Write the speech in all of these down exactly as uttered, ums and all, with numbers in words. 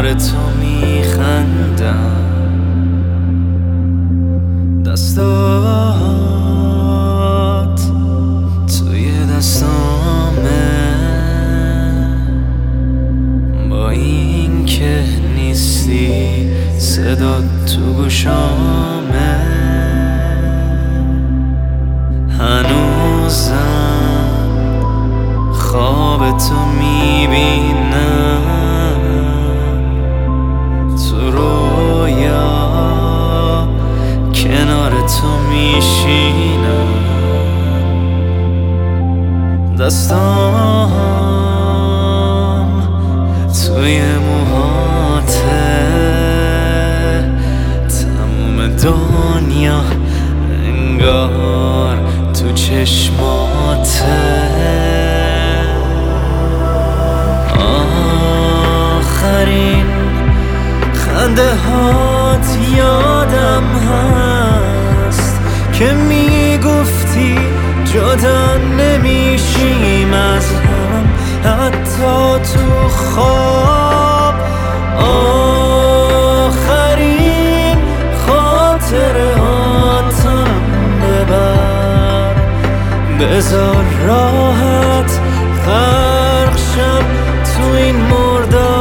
کنار تو میخندم، دستات توی دستامه، با این که نیستی صدات تو گوشامه. هنوزم خواب تو میبینم، تو رویا کنار تو میشینم، دستام توی موهاته، تموم دنیا انگار تو چشماته. آخرین خنده هات یادم هست که میگفتی جدا نمیشیم از هم، حتی تو خواب. آخرین خاطراتم ببر، بذار راحت غرق شم تو این مرداب.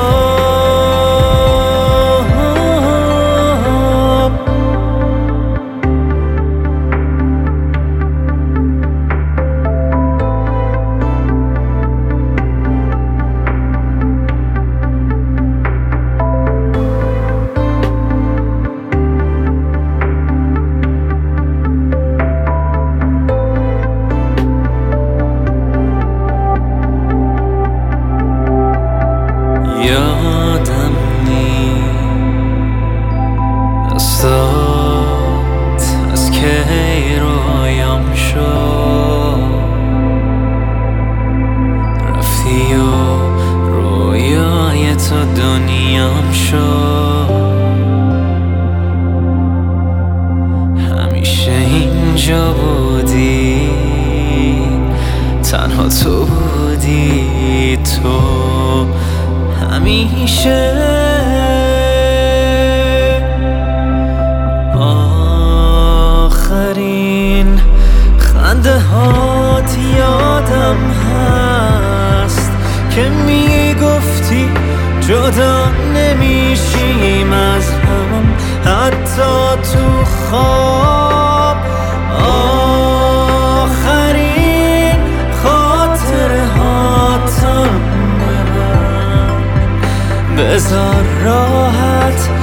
یادم نی دستات از کی رویام شد، رفتی و رویای تو دنیام شد. همیشه اینجا بودی، تنها تو بودی، تو همیشه. آخرین خنده هات یادم هست که میگفتی جدا نمیشیم از هم، حتی تو خواب. آخرین خاطره هاتم بذار راحت